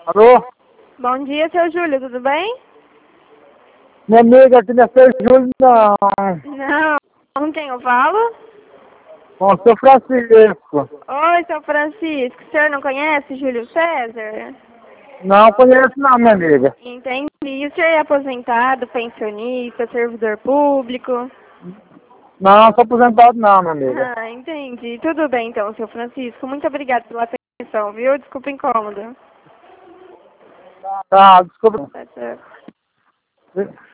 Alô? Bom dia, seu Júlio, tudo bem? Minha amiga aqui não é seu Júlio, não. Não. Com quem eu falo? Com o seu Francisco. Oi, seu Francisco. O senhor não conhece Júlio César? Não conheço não, minha amiga. Entendi. O senhor é aposentado, pensionista, servidor público? Não, sou aposentado não, minha amiga. Ah, entendi. Tudo bem então, seu Francisco. Muito obrigada pela atenção, viu? Desculpa o incômodo. Tá, desculpa. Tá certo.